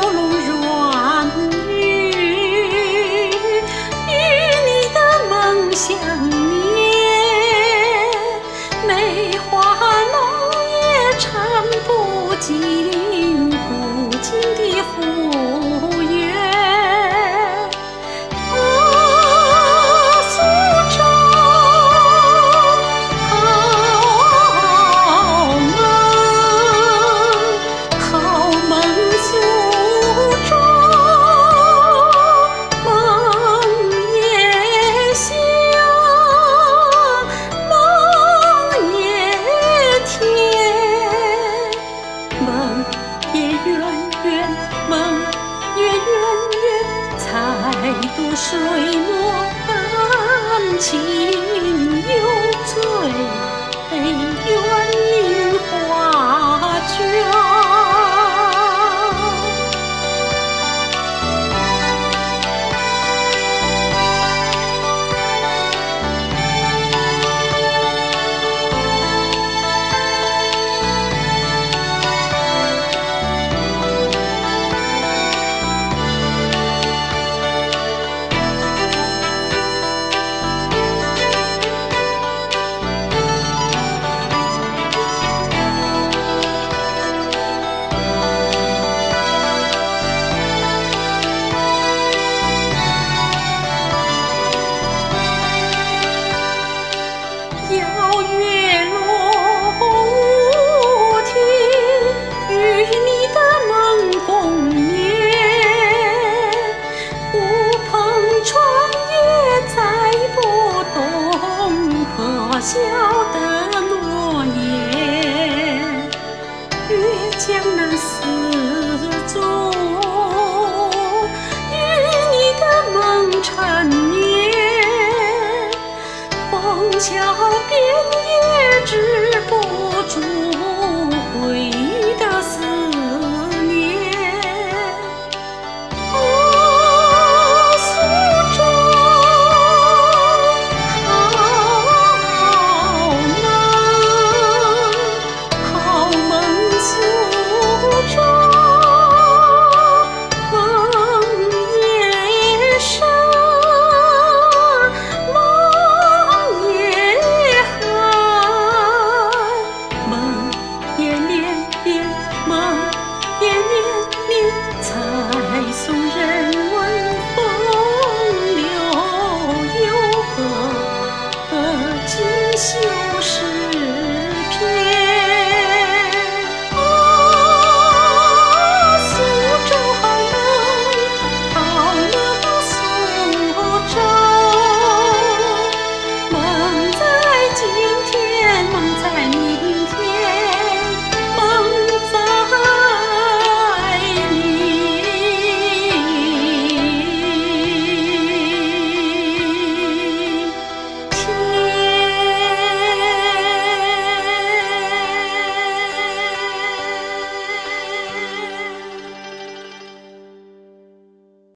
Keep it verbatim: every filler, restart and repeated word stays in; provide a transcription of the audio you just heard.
龙软语，与你的梦相连。梅花浓也唱不尽古今的福源。再度水墨丹青有醉，愿名画卷。邀月落无题，与你的梦共眠。乌篷船也载不动破晓的诺言。越江南四座，与你的梦缠绵。枫桥边也止不住回忆的思念。哦，苏州好梦，好梦苏州，梦也深。梦也连连，才送人。